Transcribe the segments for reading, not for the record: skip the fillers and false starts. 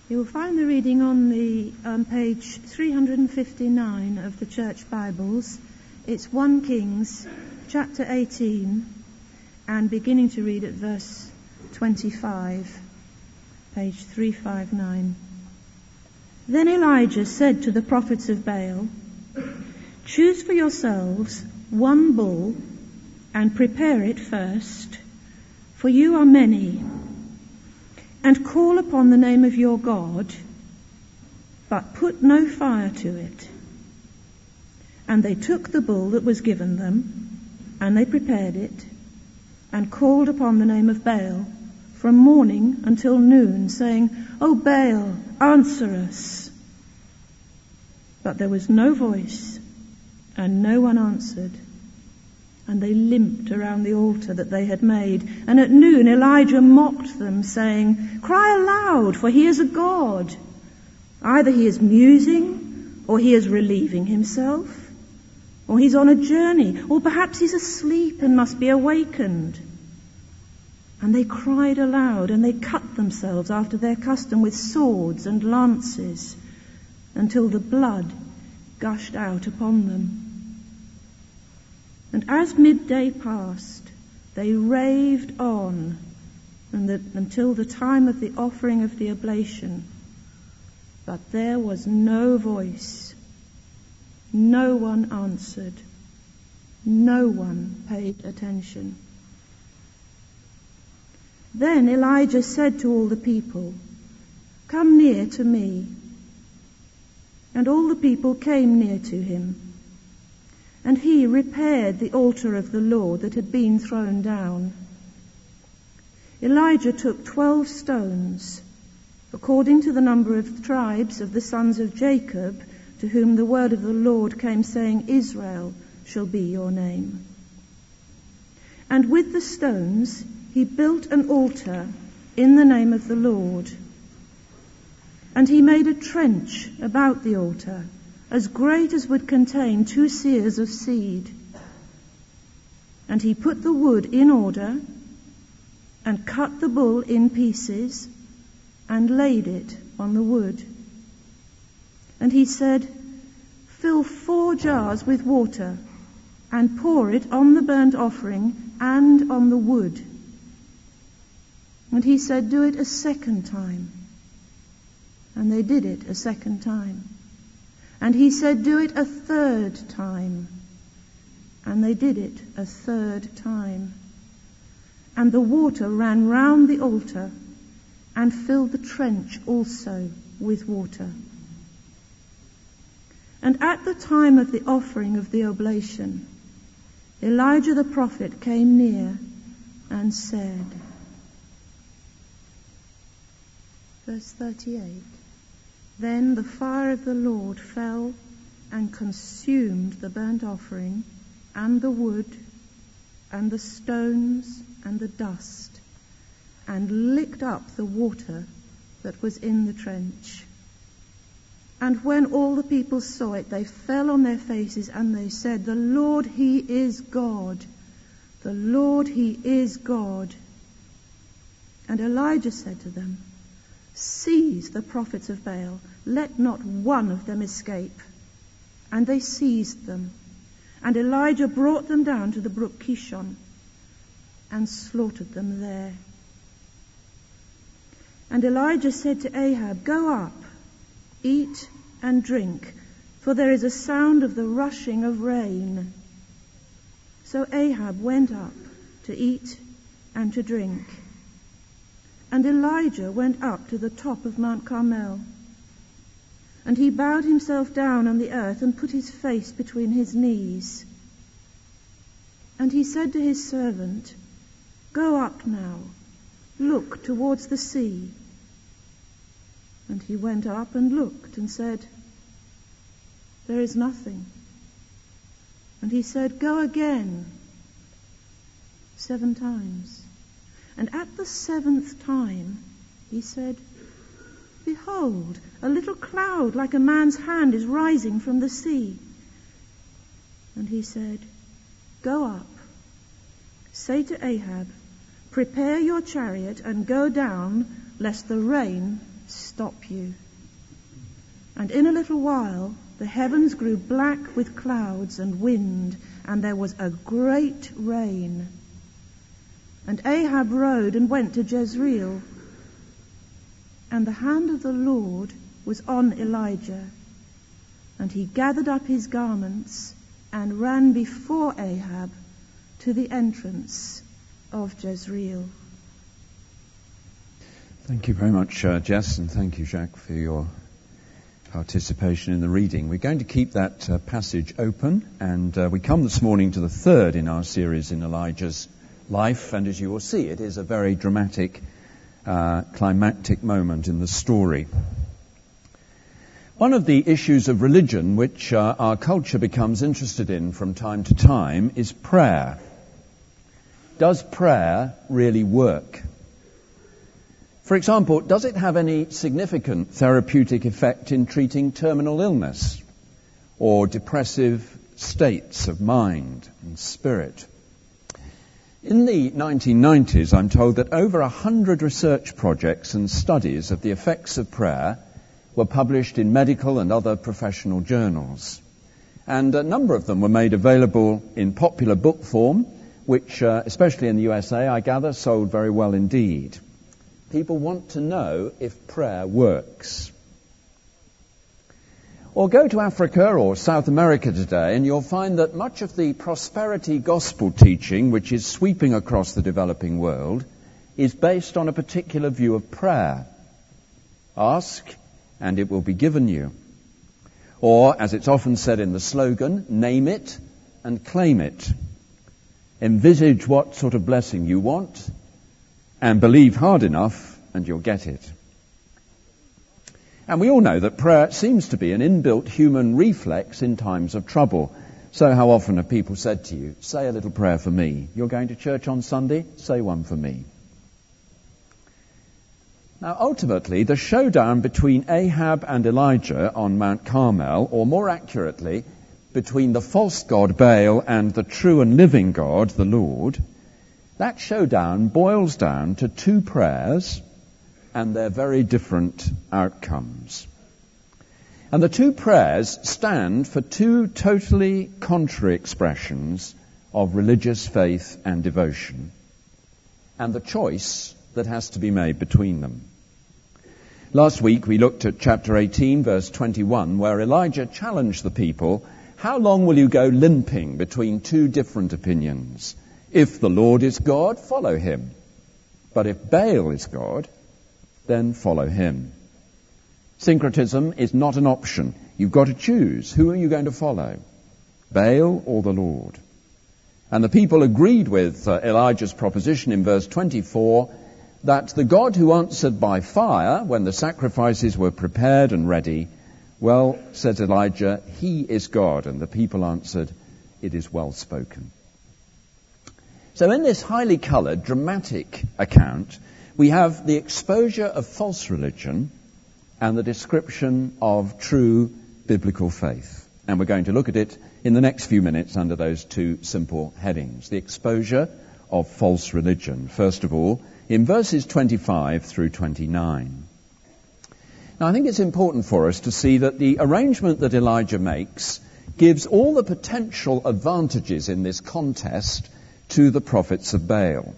You will find the reading on the page 359 of the Church Bibles. It's 1 Kings chapter 18 and beginning to read at verse 25, page 359. Then Elijah said to the prophets of Baal, "Choose for yourselves one bull and prepare it first, for you are many, and call upon the name of your God, but put no fire to it." And they took the bull that was given them, and they prepared it, and called upon the name of Baal from morning until noon, saying, "O Baal, answer us." But there was no voice, and no one answered. And they limped around the altar that they had made. And at noon Elijah mocked them, saying, "Cry aloud, for he is a god. Either he is musing, or he is relieving himself, or he's on a journey, or perhaps he's asleep and must be awakened." And they cried aloud, and they cut themselves after their custom with swords and lances, until the blood gushed out upon them. And as midday passed, they raved on until the time of the offering of the oblation. But there was no voice. No one answered. No one paid attention. Then Elijah said to all the people, "Come near to me." And all the people came near to him. And he repaired the altar of the Lord that had been thrown down. Elijah took 12 stones, according to the number of tribes of the sons of Jacob, to whom the word of the Lord came, saying, "Israel shall be your name." And with the stones he built an altar in the name of the Lord. And he made a trench about the altar, as great as would contain 2 seahs of seed. And he put the wood in order, and cut the bull in pieces, and laid it on the wood. And he said, "Fill 4 jars with water, and pour it on the burnt offering and on the wood." And he said, "Do it a second time." And they did it a second time. And he said, "Do it a third time." And they did it a third time. And the water ran round the altar and filled the trench also with water. And at the time of the offering of the oblation, Elijah the prophet came near and said, verse 38, "Then the fire of the Lord fell and consumed the burnt offering and the wood and the stones and the dust, and licked up the water that was in the trench. And when all the people saw it, they fell on their faces, and they said, 'The Lord, he is God. The Lord, he is God.' And Elijah said to them, 'Seize the prophets of Baal, let not one of them escape.' And they seized them. And Elijah brought them down to the brook Kishon and slaughtered them there. And Elijah said to Ahab, 'Go up, eat and drink, for there is a sound of the rushing of rain.' So Ahab went up to eat and to drink. And Elijah went up to the top of Mount Carmel. And he bowed himself down on the earth and put his face between his knees. And he said to his servant, 'Go up now, look towards the sea.' And he went up and looked and said, 'There is nothing.' And he said, 'Go again 7 times. And at the 7th time he said, Behold, a little cloud like a man's hand is rising from the sea.' And he said, 'Go up, say to Ahab, prepare your chariot and go down, lest the rain stop you." And in a little while the heavens grew black with clouds and wind, and there was a great rain. And Ahab rode and went to Jezreel. And the hand of the Lord was on Elijah, and he gathered up his garments and ran before Ahab to the entrance of Jezreel. Thank you very much, Jess, and thank you, Jacques, for your participation in the reading. We're going to keep that passage open, and we come this morning to the third in our series in Elijah's life, and as you will see, it is a very dramatic, climactic moment in the story. One of the issues of religion which our culture becomes interested in from time to time is prayer. Does prayer really work? For example, does it have any significant therapeutic effect in treating terminal illness or depressive states of mind and spirit? In the 1990s, I'm told that over 100 research projects and studies of the effects of prayer were published in medical and other professional journals. And a number of them were made available in popular book form, which, especially in the USA, I gather, sold very well indeed. People want to know if prayer works. Or go to Africa or South America today and you'll find that much of the prosperity gospel teaching which is sweeping across the developing world is based on a particular view of prayer. Ask and it will be given you. Or, as it's often said in the slogan, name it and claim it. Envisage what sort of blessing you want and believe hard enough and you'll get it. And we all know that prayer seems to be an inbuilt human reflex in times of trouble. So how often have people said to you, say a little prayer for me. You're going to church on Sunday? Say one for me. Now ultimately, the showdown between Ahab and Elijah on Mount Carmel, or more accurately, between the false god Baal and the true and living God, the Lord, that showdown boils down to two prayers and their very different outcomes. And the two prayers stand for two totally contrary expressions of religious faith and devotion, and the choice that has to be made between them. Last week we looked at chapter 18, verse 21, where Elijah challenged the people, how long will you go limping between two different opinions? If the Lord is God, follow him. But if Baal is God, then follow him. Syncretism is not an option. You've got to choose. Who are you going to follow? Baal or the Lord? And the people agreed with Elijah's proposition in verse 24 that the God who answered by fire when the sacrifices were prepared and ready, well, says Elijah, he is God. And the people answered, it is well spoken. So in this highly coloured, dramatic account, we have the exposure of false religion and the description of true biblical faith. And we're going to look at it in the next few minutes under those two simple headings. The exposure of false religion, first of all, in verses 25 through 29. Now, I think it's important for us to see that the arrangement that Elijah makes gives all the potential advantages in this contest to the prophets of Baal.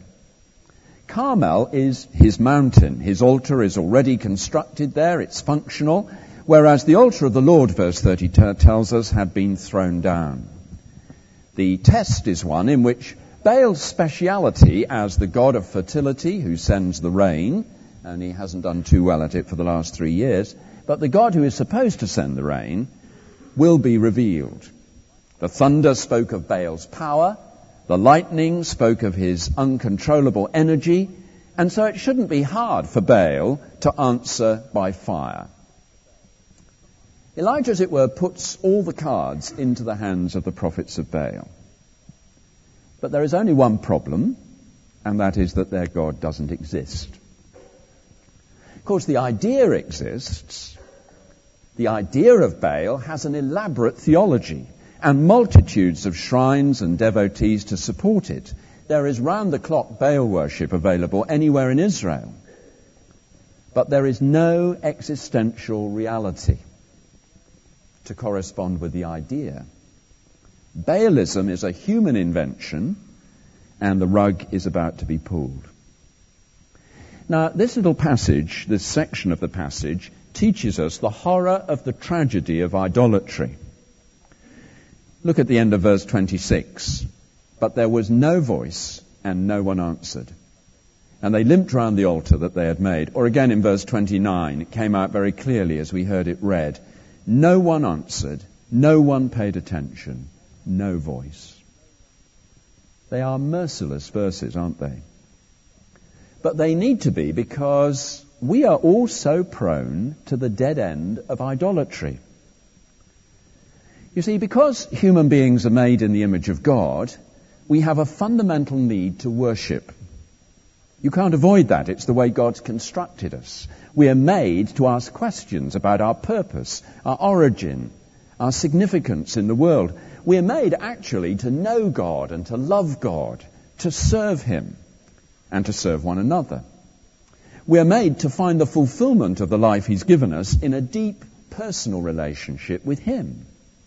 Carmel is his mountain. His altar is already constructed there. It's functional. Whereas the altar of the Lord, verse 30 tells us, had been thrown down. The test is one in which Baal's speciality as the god of fertility who sends the rain, and he hasn't done too well at it for the last 3 years, but the God who is supposed to send the rain will be revealed. The thunder spoke of Baal's power. The lightning spoke of his uncontrollable energy, and so it shouldn't be hard for Baal to answer by fire. Elijah, as it were, puts all the cards into the hands of the prophets of Baal. But there is only one problem, and that is that their God doesn't exist. Of course, the idea exists. The idea of Baal has an elaborate theology and multitudes of shrines and devotees to support it. There is round-the-clock Baal worship available anywhere in Israel. but there is no existential reality to correspond with the idea. Baalism is a human invention, and the rug is about to be pulled. Now, this little passage, this section of the passage, teaches us the horror of the tragedy of idolatry. Look at the end of verse 26. But there was no voice, and no one answered. And they limped round the altar that they had made. Or again in verse 29, it came out very clearly as we heard it read. No one answered, no one paid attention, no voice. They are merciless verses, aren't they? But they need to be, because we are all so prone to the dead end of idolatry. You see, because human beings are made in the image of God, we have a fundamental need to worship. You can't avoid that. It's the way God's constructed us. We are made to ask questions about our purpose, our origin, our significance in the world. We are made actually to know God and to love God, to serve Him and to serve one another. We are made to find the fulfillment of the life He's given us in a deep personal relationship with Him.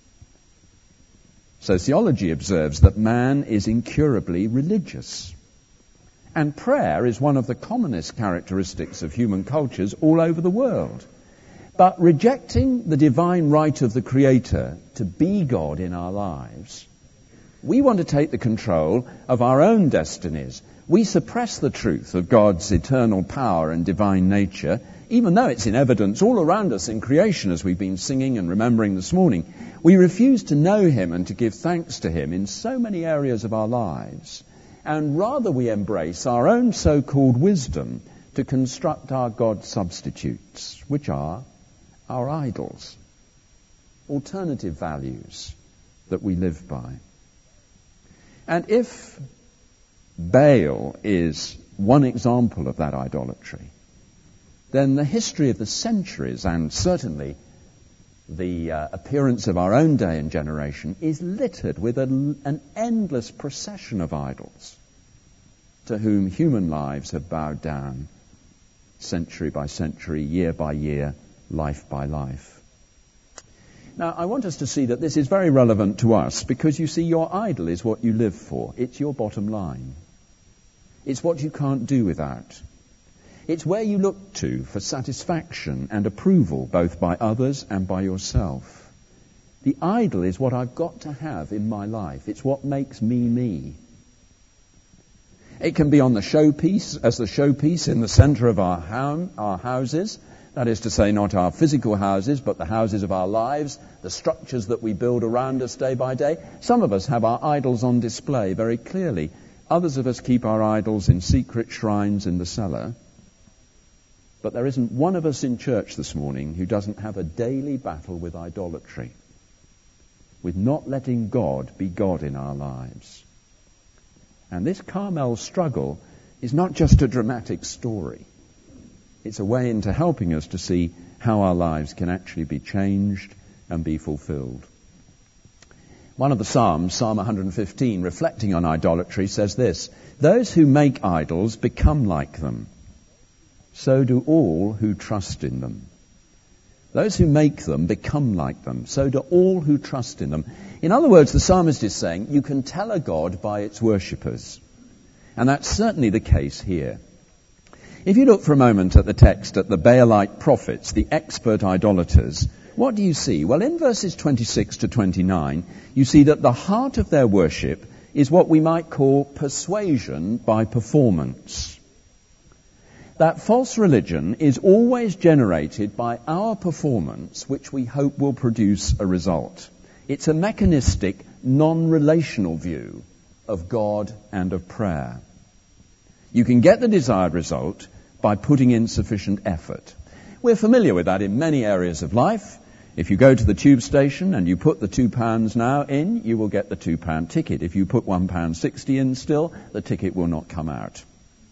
Sociology observes that man is incurably religious. And prayer is one of the commonest characteristics of human cultures all over the world. But rejecting the divine right of the Creator to be God in our lives, we want to take the control of our own destinies. We suppress the truth of God's eternal power and divine nature, even though it's in evidence all around us in creation, as we've been singing and remembering this morning. We refuse to know Him and to give thanks to Him in so many areas of our lives. And rather we embrace our own so-called wisdom to construct our God substitutes, which are our idols, alternative values that we live by. And if Baal is one example of that idolatry, then the history of the centuries, and certainly the appearance of our own day and generation, is littered with an endless procession of idols to whom human lives have bowed down century by century, year by year, life by life. Now, I want us to see that this is very relevant to us, because you see, your idol is what you live for. It's your bottom line. It's what you can't do without. It's where you look to for satisfaction and approval, both by others and by yourself. The idol is what I've got to have in my life. It's what makes me me. It can be on the showpiece, as the showpiece in the center of our houses. That is to say, not our physical houses, but the houses of our lives, the structures that we build around us day by day. Some of us have our idols on display very clearly. Others of us keep our idols in secret shrines in the cellar. But there isn't one of us in church this morning who doesn't have a daily battle with idolatry, with not letting God be God in our lives. And this Carmel struggle is not just a dramatic story. It's a way into helping us to see how our lives can actually be changed and be fulfilled. One of the Psalms, Psalm 115, reflecting on idolatry, says this: "Those who make idols become like them. So do all who trust in them." Those who make them become like them. So do all who trust in them. In other words, the psalmist is saying you can tell a God by its worshippers. And that's certainly the case here. If you look for a moment at the text, at the Baalite prophets, the expert idolaters, what do you see? Well, in verses 26 to 29, you see that the heart of their worship is what we might call persuasion by performance. That false religion is always generated by our performance, which we hope will produce a result. It's a mechanistic, non-relational view of God and of prayer. You can get the desired result by putting in sufficient effort. We're familiar with that in many areas of life. If you go to the tube station and you put the £2 now in, you will get the £2 ticket. If you put £1.60 in still, the ticket will not come out.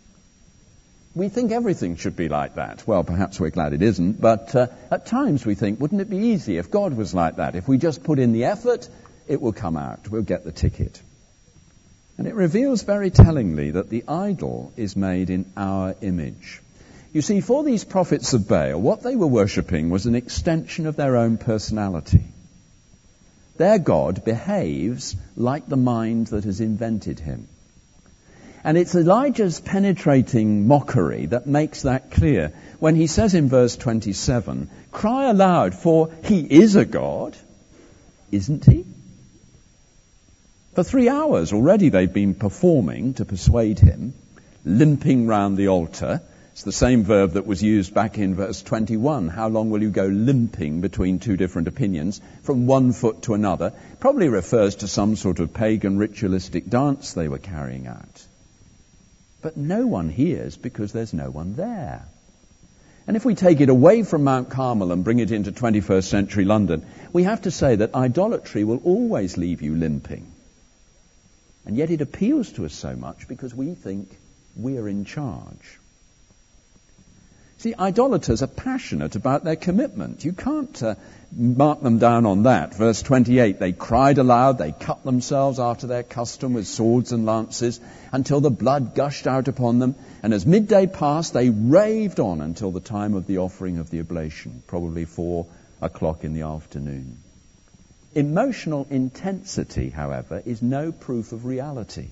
We think everything should be like that. Well, perhaps we're glad it isn't, but at times we think, wouldn't it be easy if God was like that? If we just put in the effort, it will come out. We'll get the ticket. And it reveals very tellingly that the idol is made in our image. You see, for these prophets of Baal, what they were worshipping was an extension of their own personality. Their God behaves like the mind that has invented him. And it's Elijah's penetrating mockery that makes that clear when he says in verse 27, "Cry aloud, for he is a God, isn't he?" For 3 hours already they've been performing to persuade him, limping round the altar. It's the same verb that was used back in verse 21. How long will you go limping between two different opinions, from one foot to another? Probably refers to some sort of pagan ritualistic dance they were carrying out. But no one hears because there's no one there. And if we take it away from Mount Carmel and bring it into 21st century London, we have to say that idolatry will always leave you limping. And yet it appeals to us so much because we think we're in charge. See, idolaters are passionate about their commitment. You can't mark them down on that. Verse 28, they cried aloud, they cut themselves after their custom with swords and lances until the blood gushed out upon them. And as midday passed, they raved on until the time of the offering of the oblation, probably 4 o'clock in the afternoon. Emotional intensity, however, is no proof of reality.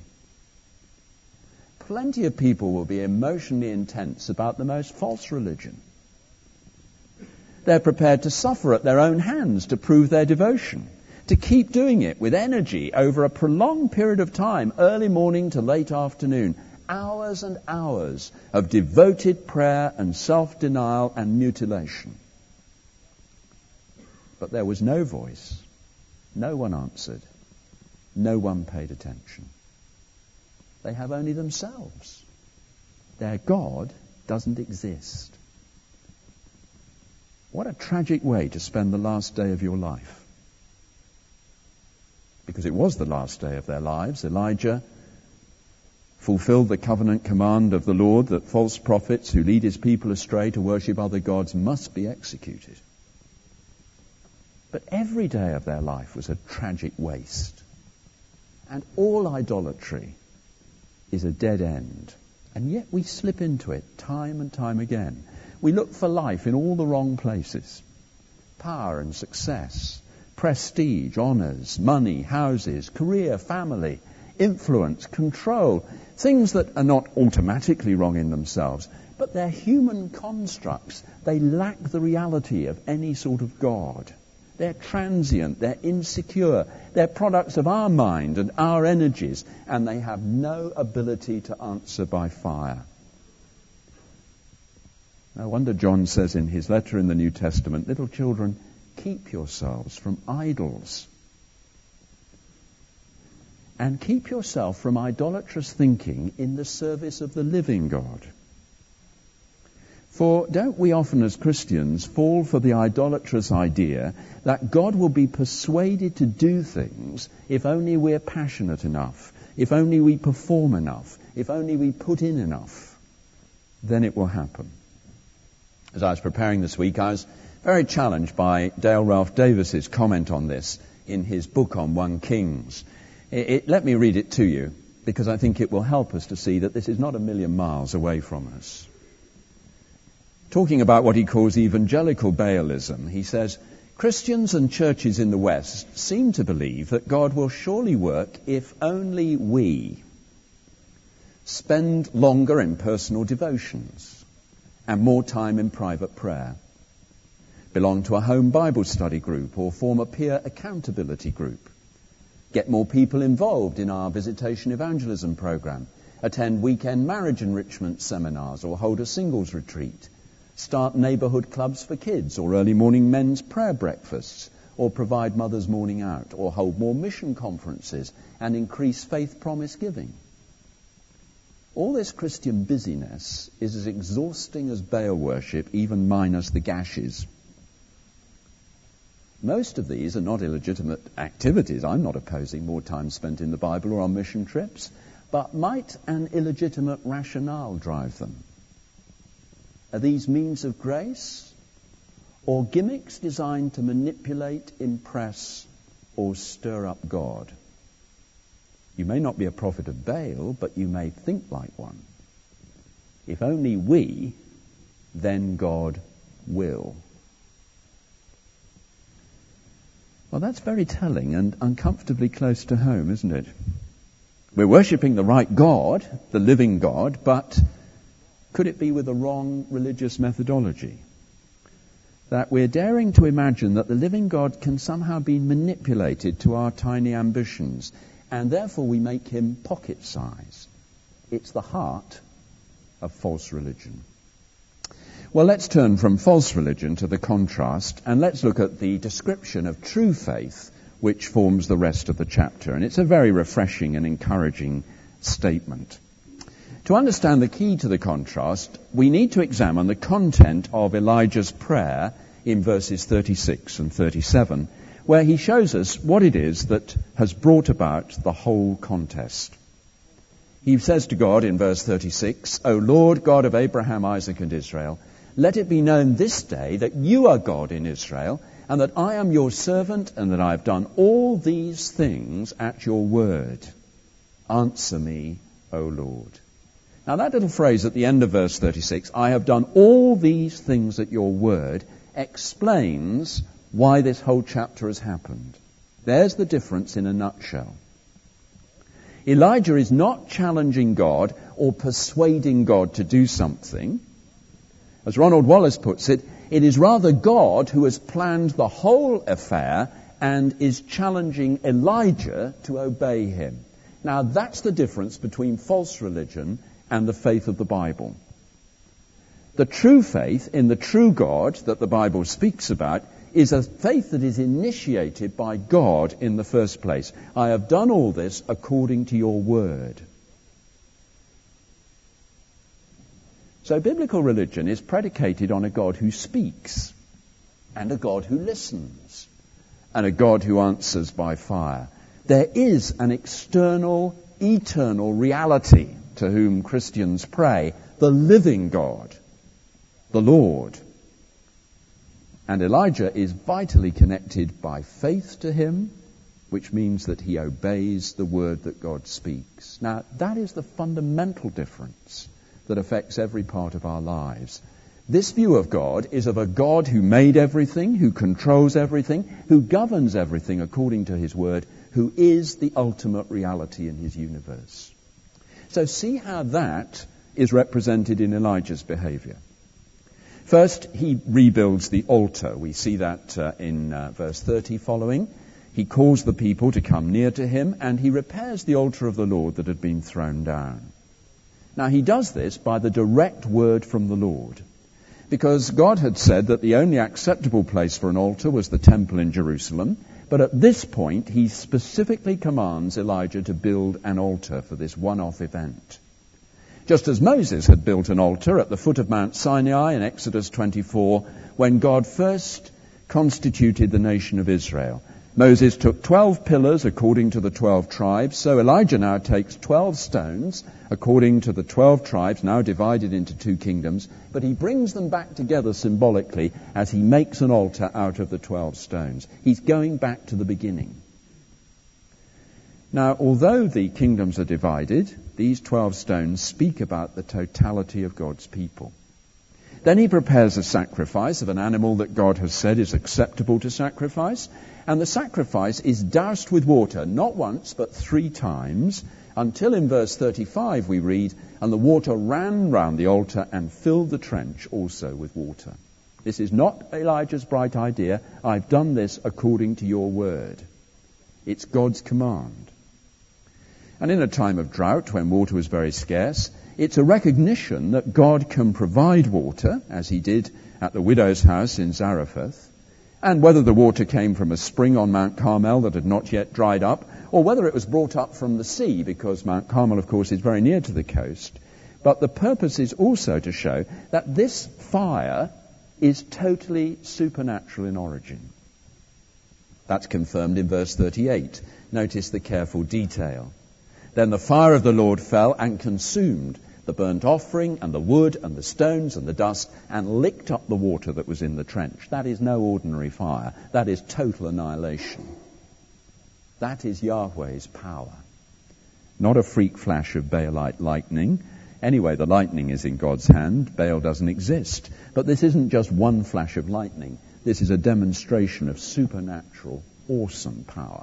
Plenty of people will be emotionally intense about the most false religion. They're prepared to suffer at their own hands to prove their devotion, to keep doing it with energy over a prolonged period of time, early morning to late afternoon, hours and hours of devoted prayer and self-denial and mutilation. But there was no voice, no one answered, no one paid attention. They have only themselves. Their God doesn't exist. What a tragic way to spend the last day of your life. Because it was the last day of their lives. Elijah fulfilled the covenant command of the Lord that false prophets who lead his people astray to worship other gods must be executed. But every day of their life was a tragic waste. And all idolatry is a dead end. And yet we slip into it time and time again. We look for life in all the wrong places. Power and success, prestige, honours, money, houses, career, family, influence, control. Things that are not automatically wrong in themselves, but they're human constructs. They lack the reality of any sort of God. They're transient, they're insecure, they're products of our mind and our energies, and they have no ability to answer by fire. No wonder John says in his letter in the New Testament, "Little children, keep yourselves from idols." And keep yourself from idolatrous thinking in the service of the living God. For don't we often as Christians fall for the idolatrous idea that God will be persuaded to do things if only we're passionate enough, if only we perform enough, if only we put in enough, then it will happen. As I was preparing this week, I was very challenged by Dale Ralph Davis's comment on this in his book on 1 Kings. Let me read it to you, because I think it will help us to see that this is not a million miles away from us. Talking about what he calls evangelical Baalism, he says, Christians and churches in the West seem to believe that God will surely work if only we spend longer in personal devotions and more time in private prayer, belong to a home Bible study group or form a peer accountability group, get more people involved in our visitation evangelism program, attend weekend marriage enrichment seminars or hold a singles retreat, start neighbourhood clubs for kids or early morning men's prayer breakfasts, or provide Mother's Morning Out, or hold more mission conferences and increase faith promise giving. All this Christian busyness is as exhausting as Baal worship, even minus the gashes. Most of these are not illegitimate activities. I'm not opposing more time spent in the Bible or on mission trips, but might an illegitimate rationale drive them? Are these means of grace or gimmicks designed to manipulate, impress, or stir up God? You may not be a prophet of Baal, but you may think like one. If only we then God will. Well, that's very telling and uncomfortably close to home, isn't it? We're worshipping the right God, the living God, but could it be with the wrong religious methodology? That we're daring to imagine that the living God can somehow be manipulated to our tiny ambitions, and therefore we make him pocket-size. It's the heart of false religion. Well, let's turn from false religion to the contrast, and let's look at the description of true faith, which forms the rest of the chapter. And it's a very refreshing and encouraging statement. To understand the key to the contrast, we need to examine the content of Elijah's prayer in verses 36 and 37, where he shows us what it is that has brought about the whole contest. He says to God in verse 36, "O Lord God of Abraham, Isaac, and Israel, let it be known this day that you are God in Israel, and that I am your servant, and that I have done all these things at your word. Answer me, O Lord." Now that little phrase at the end of verse 36, "I have done all these things at your word," explains why this whole chapter has happened. There's the difference in a nutshell. Elijah is not challenging God or persuading God to do something. As Ronald Wallace puts it, it is rather God who has planned the whole affair and is challenging Elijah to obey him. Now that's the difference between false religion and the faith of the Bible. The true faith in the true God that the Bible speaks about is a faith that is initiated by God in the first place. I have done all this according to your word. So biblical religion is predicated on a God who speaks, and a God who listens, and a God who answers by fire. There is an external, eternal reality to whom Christians pray, the living God, the Lord. And Elijah is vitally connected by faith to him, which means that he obeys the word that God speaks. Now, that is the fundamental difference that affects every part of our lives. This view of God is of a God who made everything, who controls everything, who governs everything according to his word, who is the ultimate reality in his universe. So see how that is represented in Elijah's behavior. First, he rebuilds the altar. We see that in verse 30 following. He calls the people to come near to him, and he repairs the altar of the Lord that had been thrown down. Now, he does this by the direct word from the Lord, because God had said that the only acceptable place for an altar was the temple in Jerusalem, but at this point, he specifically commands Elijah to build an altar for this one-off event. Just as Moses had built an altar at the foot of Mount Sinai in Exodus 24, when God first constituted the nation of Israel. Moses took 12 pillars according to the 12 tribes, so Elijah now takes 12 stones according to the 12 tribes, now divided into 2 kingdoms, but he brings them back together symbolically as he makes an altar out of the 12 stones. He's going back to the beginning. Now, although the kingdoms are divided, these 12 stones speak about the totality of God's people. Then he prepares a sacrifice of an animal that God has said is acceptable to sacrifice, and the sacrifice is doused with water, not once, but 3 times, until in verse 35 we read, "And the water ran round the altar and filled the trench also with water." This is not Elijah's bright idea. I've done this according to your word. It's God's command. And in a time of drought, when water was very scarce, it's a recognition that God can provide water, as he did at the widow's house in Zarephath. And whether the water came from a spring on Mount Carmel that had not yet dried up, or whether it was brought up from the sea, because Mount Carmel, of course, is very near to the coast. But the purpose is also to show that this fire is totally supernatural in origin. That's confirmed in verse 38. Notice the careful detail. Then the fire of the Lord fell and consumed the burnt offering and the wood and the stones and the dust and licked up the water that was in the trench. That is no ordinary fire. That is total annihilation. That is Yahweh's power. Not a freak flash of Baalite lightning. Anyway, the lightning is in God's hand. Baal doesn't exist. But this isn't just one flash of lightning. This is a demonstration of supernatural, awesome power.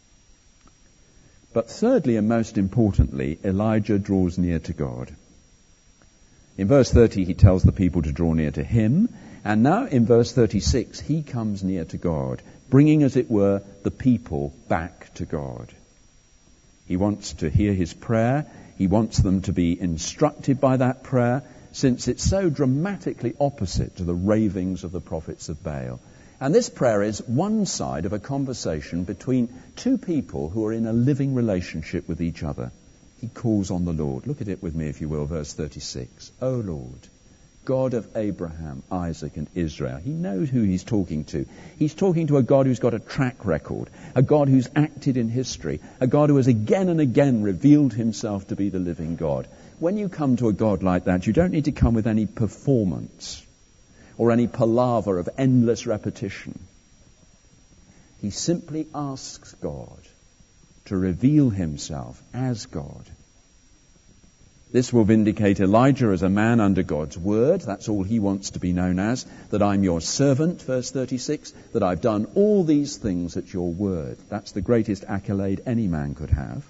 But thirdly and most importantly, Elijah draws near to God. In verse 30, he tells the people to draw near to him. And now in verse 36, he comes near to God, bringing, as it were, the people back to God. He wants to hear his prayer. He wants them to be instructed by that prayer, since it's so dramatically opposite to the ravings of the prophets of Baal. And this prayer is one side of a conversation between two people who are in a living relationship with each other. He calls on the Lord. Look at it with me, if you will, verse 36. O Lord, God of Abraham, Isaac, and Israel. He knows who he's talking to. He's talking to a God who's got a track record, a God who's acted in history, a God who has again and again revealed himself to be the living God. When you come to a God like that, you don't need to come with any performance or any palaver of endless repetition. He simply asks God to reveal himself as God. This will vindicate Elijah as a man under God's word. That's all he wants to be known as. That I'm your servant, verse 36. That I've done all these things at your word. That's the greatest accolade any man could have.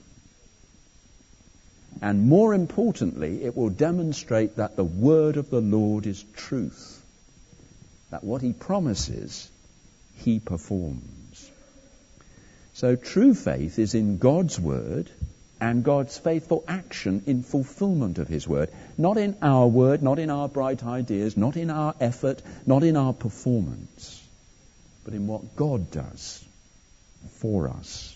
And more importantly, it will demonstrate that the word of the Lord is truth. That what he promises, he performs. So true faith is in God's word and God's faithful action in fulfillment of his word. Not in our word, not in our bright ideas, not in our effort, not in our performance, but in what God does for us.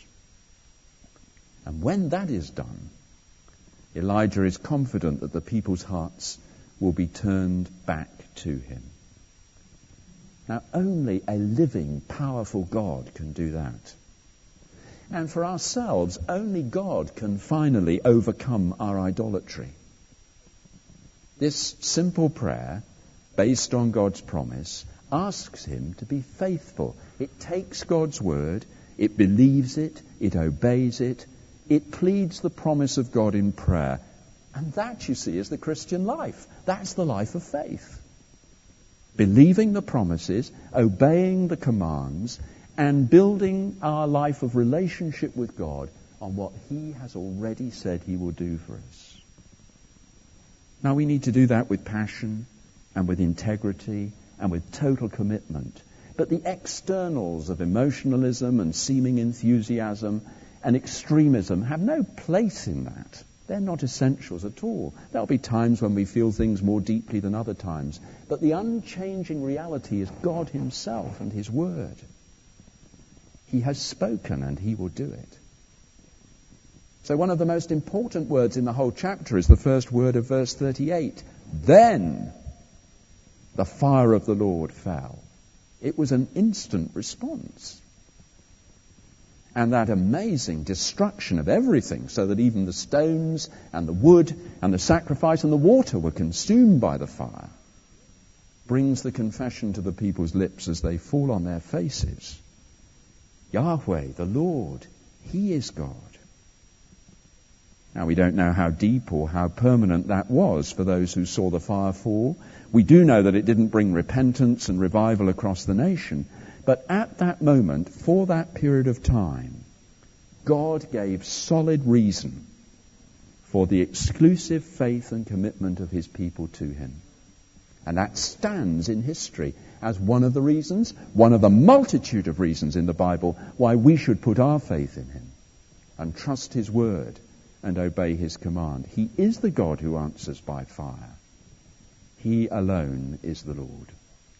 And when that is done, Elijah is confident that the people's hearts will be turned back to him. Now, only a living, powerful God can do that. And for ourselves, only God can finally overcome our idolatry. This simple prayer, based on God's promise, asks him to be faithful. It takes God's word, it believes it, it obeys it, it pleads the promise of God in prayer. And that, you see, is the Christian life. That's the life of faith. Believing the promises, obeying the commands, and building our life of relationship with God on what he has already said he will do for us. Now, we need to do that with passion and with integrity and with total commitment. But the externals of emotionalism and seeming enthusiasm and extremism have no place in that. They're not essentials at all. There'll be times when we feel things more deeply than other times. But the unchanging reality is God himself and his word. He has spoken and he will do it. So one of the most important words in the whole chapter is the first word of verse 38. Then the fire of the Lord fell. It was an instant response. And that amazing destruction of everything, so that even the stones and the wood and the sacrifice and the water were consumed by the fire, brings the confession to the people's lips as they fall on their faces. Yahweh, the Lord, he is God. Now, we don't know how deep or how permanent that was for those who saw the fire fall. We do know that it didn't bring repentance and revival across the nation. But at that moment, for that period of time, God gave solid reason for the exclusive faith and commitment of his people to him. And that stands in history as one of the reasons, one of the multitude of reasons in the Bible why we should put our faith in him and trust his word and obey his command. He is the God who answers by fire. He alone is the Lord.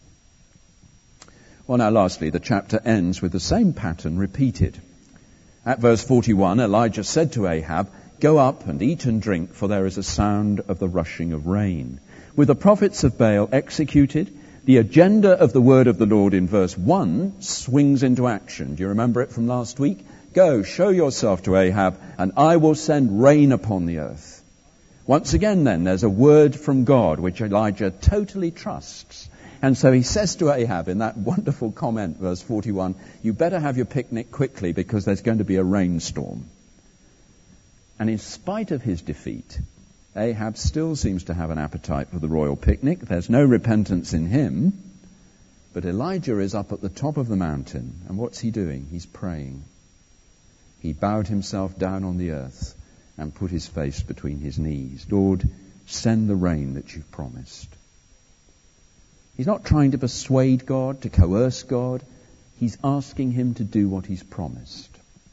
Well, now lastly, the chapter ends with the same pattern repeated. At verse 41, Elijah said to Ahab, "Go up and eat and drink, for there is a sound of the rushing of rain." With the prophets of Baal executed, the agenda of the word of the Lord in verse 1 swings into action. Do you remember it from last week? Go, show yourself to Ahab, and I will send rain upon the earth. Once again, then, there's a word from God which Elijah totally trusts. And so he says to Ahab in that wonderful comment, verse 41, you better have your picnic quickly because there's going to be a rainstorm. And in spite of his defeat, Ahab still seems to have an appetite for the royal picnic. There's no repentance in him. But Elijah is up at the top of the mountain. And what's he doing? He's praying. He bowed himself down on the earth and put his face between his knees. Lord, send the rain that you've promised. He's not trying to persuade God, to coerce God. He's asking him to do what he's promised.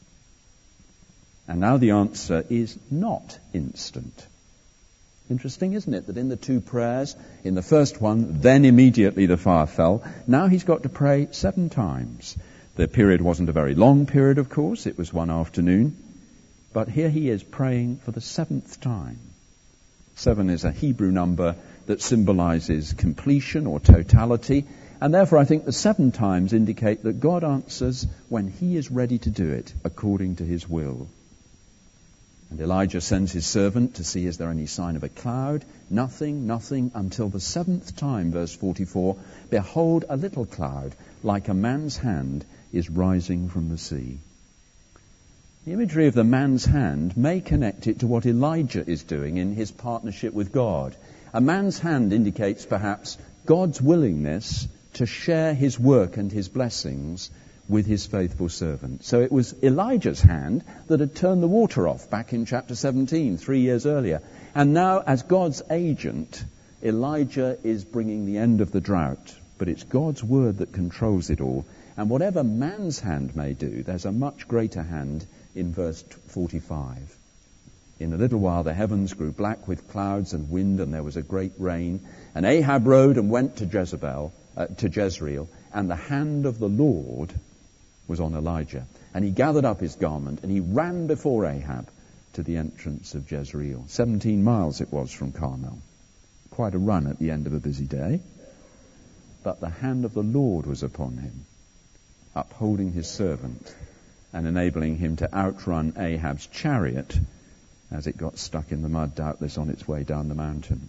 And now the answer is not instant. Interesting, isn't it, that in the two prayers, in the first one, then immediately the fire fell. Now he's got to pray 7 times. The period wasn't a very long period, of course. It was one afternoon. But here he is praying for the 7th time. 7 is a Hebrew number that symbolizes completion or totality. And therefore I think the 7 times indicate that God answers when he is ready to do it according to his will. And Elijah sends his servant to see is there any sign of a cloud. Nothing, until the 7th time, verse 44, behold, a little cloud, like a man's hand, is rising from the sea. The imagery of the man's hand may connect it to what Elijah is doing in his partnership with God. A man's hand indicates perhaps God's willingness to share his work and his blessings with his faithful servant. So it was Elijah's hand that had turned the water off back in chapter 17, 3 years earlier. And now, as God's agent, Elijah is bringing the end of the drought. But it's God's word that controls it all. And whatever man's hand may do, there's a much greater hand in verse 45. In a little while the heavens grew black with clouds and wind, and there was a great rain. And Ahab rode and went to Jezreel, and the hand of the Lord was on Elijah. And he gathered up his garment, and he ran before Ahab to the entrance of Jezreel. 17 miles it was from Carmel. Quite a run at the end of a busy day. But the hand of the Lord was upon him, upholding his servant and enabling him to outrun Ahab's chariot as it got stuck in the mud, doubtless on its way down the mountain.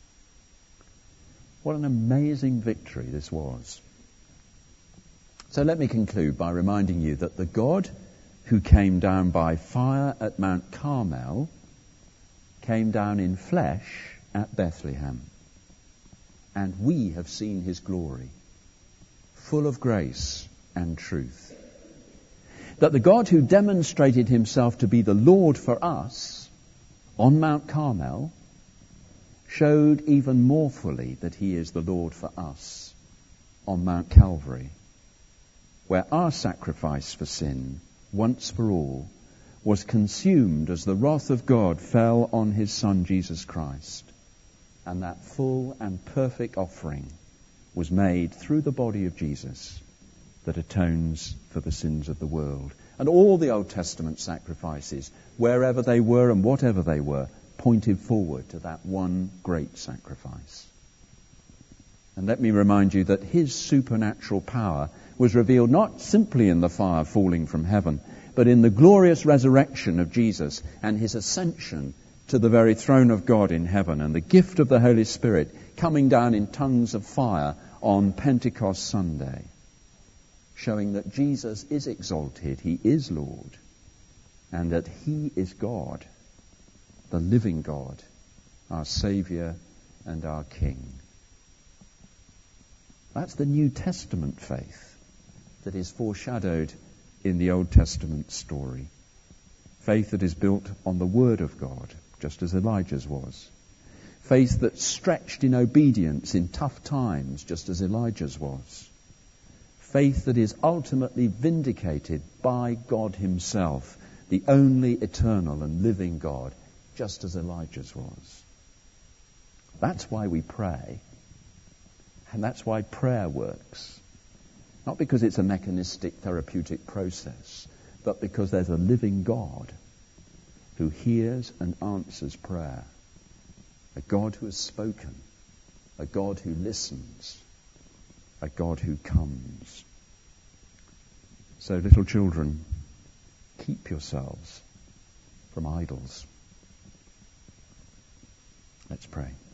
What an amazing victory this was. So let me conclude by reminding you that the God who came down by fire at Mount Carmel came down in flesh at Bethlehem. And we have seen his glory, full of grace and truth. That the God who demonstrated himself to be the Lord for us on Mount Carmel showed even more fully that he is the Lord for us on Mount Calvary, where our sacrifice for sin, once for all, was consumed as the wrath of God fell on his Son Jesus Christ. And that full and perfect offering was made through the body of Jesus that atones for the sins of the world. And all the Old Testament sacrifices, wherever they were and whatever they were, pointed forward to that one great sacrifice. And let me remind you that his supernatural power was revealed not simply in the fire falling from heaven, but in the glorious resurrection of Jesus and his ascension to the very throne of God in heaven, and the gift of the Holy Spirit coming down in tongues of fire on Pentecost Sunday, showing that Jesus is exalted, he is Lord, and that he is God, the living God, our Saviour and our King. That's the New Testament faith that is foreshadowed in the Old Testament story. Faith that is built on the Word of God, just as Elijah's was. Faith that's stretched in obedience in tough times, just as Elijah's was. Faith that is ultimately vindicated by God himself, the only eternal and living God, just as Elijah's was. That's why we pray. And that's why prayer works. Not because it's a mechanistic therapeutic process, but because there's a living God who hears and answers prayer. A God who has spoken. A God who listens. A God who comes. So, little children, keep yourselves from idols. Let's pray.